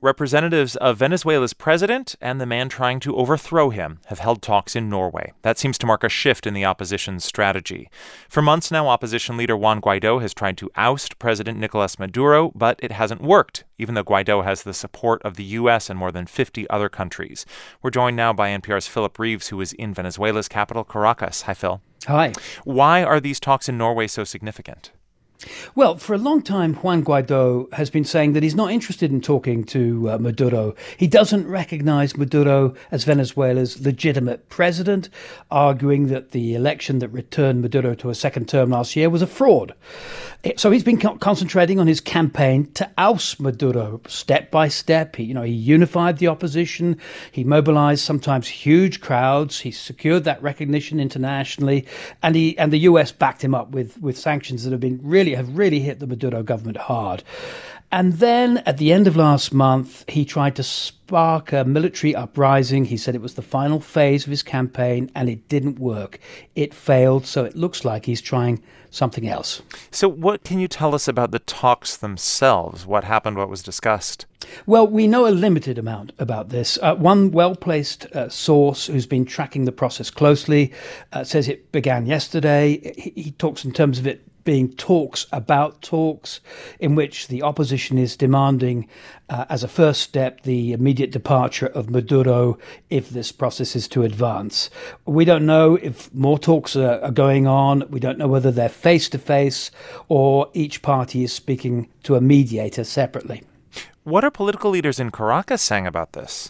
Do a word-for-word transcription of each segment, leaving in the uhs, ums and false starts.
Representatives of Venezuela's president and the man trying to overthrow him have held talks in Norway. That seems to mark a shift in the opposition's strategy. For months now, opposition leader Juan Guaido has tried to oust President Nicolas Maduro, but it hasn't worked, even though Guaido has the support of the U S and more than fifty other countries. We're joined now by N P R's Philip Reeves, who is in Venezuela's capital, Caracas. Hi, Phil. Hi. Why are these talks in Norway so significant? Well, for a long time, Juan Guaido has been saying that he's not interested in talking to uh, Maduro. He doesn't recognize Maduro as Venezuela's legitimate president, arguing that the election that returned Maduro to a second term last year was a fraud. So he's been co- concentrating on his campaign to oust Maduro step by step. He, you know, he unified the opposition. He mobilized sometimes huge crowds. He secured that recognition internationally, and he and the U S backed him up with with sanctions that have been really have really hit the Maduro government hard. And then at the end of last month, he tried to spark a military uprising. He said it was the final phase of his campaign, and it didn't work. It failed, so it looks like he's trying something else. So what can you tell us about the talks themselves? What happened? What was discussed? Well, we know a limited amount about this. Uh, one well-placed uh, source who's been tracking the process closely uh, says it began yesterday. He, he talks in terms of it being talks about talks, in which the opposition is demanding, uh, as a first step, the immediate departure of Maduro if this process is to advance. We don't know if more talks are, are going on. We don't know whether they're face-to-face or each party is speaking to a mediator separately. What are political leaders in Caracas saying about this?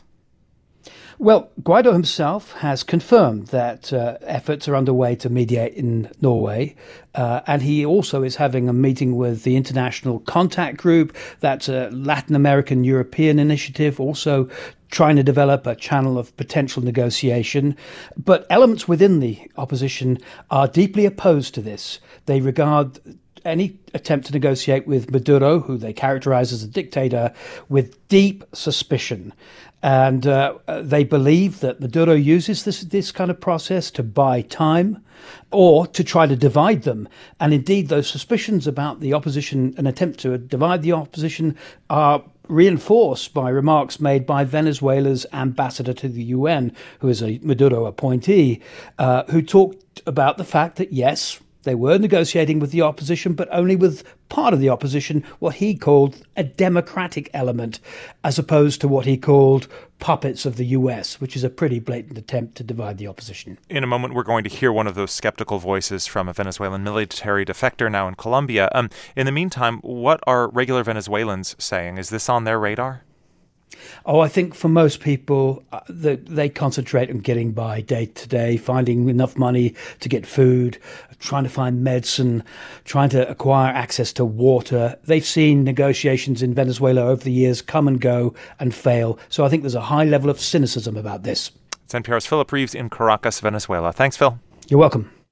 Well, Guaido himself has confirmed that uh, efforts are underway to mediate in Norway, uh, and he also is having a meeting with the International Contact Group. That's a Latin American European initiative, also trying to develop a channel of potential negotiation. But elements within the opposition are deeply opposed to this. They regard any attempt to negotiate with Maduro, who they characterize as a dictator, with deep suspicion. And uh, they believe that Maduro uses this this kind of process to buy time or to try to divide them. And indeed, those suspicions about the opposition, an attempt to divide the opposition, are reinforced by remarks made by Venezuela's ambassador to the U N, who is a Maduro appointee, uh, who talked about the fact that, yes, they were negotiating with the opposition, but only with part of the opposition, what he called a democratic element, as opposed to what he called puppets of the U S, which is a pretty blatant attempt to divide the opposition. In a moment, we're going to hear one of those skeptical voices from a Venezuelan military defector now in Colombia. Um, in the meantime, what are regular Venezuelans saying? Is this on their radar? Oh, I think for most people, uh, the, they concentrate on getting by day to day, finding enough money to get food, trying to find medicine, trying to acquire access to water. They've seen negotiations in Venezuela over the years come and go and fail. So I think there's a high level of cynicism about this. It's N P R's Philip Reeves in Caracas, Venezuela. Thanks, Phil. You're welcome.